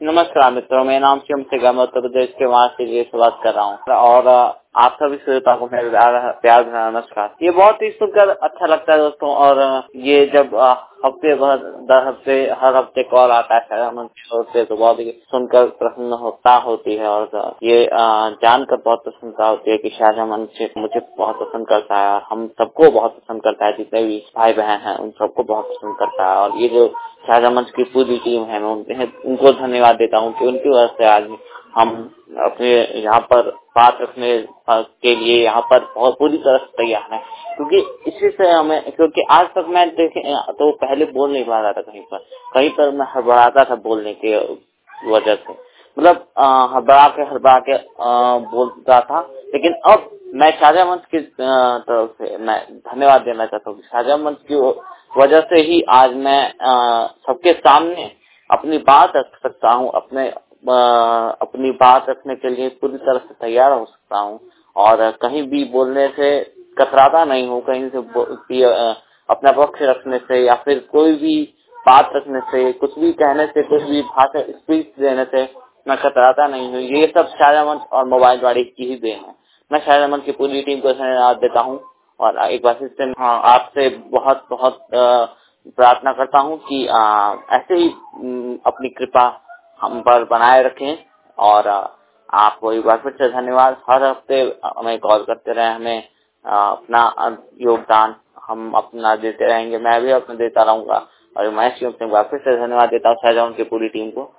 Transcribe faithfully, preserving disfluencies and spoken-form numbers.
नमस्कार मित्रों, मेरा नाम शिवम से मैं उत्तर प्रदेश के वहाँ से ये से बात कर रहा हूँ और आप सभी श्रोता को मेरा प्यार प्यार भरा नमस्कार। ये बहुत ही सुनकर अच्छा लगता है दोस्तों। और ये जब हफ्ते भर दर हफ्ते हर हफ्ते कॉल आता है शायद से, तो बहुत ही सुनकर प्रसन्न होता होती है और ये जानकर बहुत प्रसन्नता होती है कि शाहजहां मंच मुझे बहुत पसंद करता है और हम सबको बहुत पसंद करता है। जितने भी भाई बहन हैं उन सबको बहुत पसंद करता है। और ये जो शाहजहां मंच की पूरी टीम है, मैं उनके उनको धन्यवाद देता हूँ कि उनकी वजह से आज हम अपने यहाँ पर बात रखने के लिए यहाँ पर बहुत पूरी तरह से तैयार है। क्योंकि इसी से हमें, क्योंकि आज तक मैं देखे तो पहले बोल नहीं पा रहा था, कहीं पर कहीं पर मैं हड़बड़ाता था बोलने के वजह से, मतलब हड़बड़ा के हड़बड़ा के बोलता था। लेकिन अब मैं शाहजहां मंच की तरफ से मैं धन्यवाद देना चाहता हूँ। शाहजहां मंच की वजह से ही आज मैं सबके सामने अपनी बात रख सकता हूँ, अपने आ, अपनी बात रखने के लिए पूरी तरह से तैयार हो सकता हूँ और कहीं भी बोलने से कतराता नहीं हूँ। कहीं से अपना पक्ष रखने से या फिर कोई भी बात रखने से, कुछ भी कहने से, कुछ भी भाषा स्पीच देने से मैं कतराता नहीं हूँ। ये सब शाहजहां मंच और मोबाइल वाड़ी की ही देन है। मैं शाहजहां मंच की पूरी टीम को धन्यवाद देता हूँ और एक बार फिर से आपसे बहुत बहुत प्रार्थना करता हूँ कि आ, ऐसे ही अपनी कृपा हम पर बनाए रखें। और आपको एक बार फिर से धन्यवाद। हर हफ्ते हमें कॉल करते रहे, हमें अपना योगदान हम अपना देते रहेंगे। मैं भी अपना देता रहूंगा और मैं एक बार फिर से धन्यवाद देता हूँ शाहजहां की पूरी टीम को।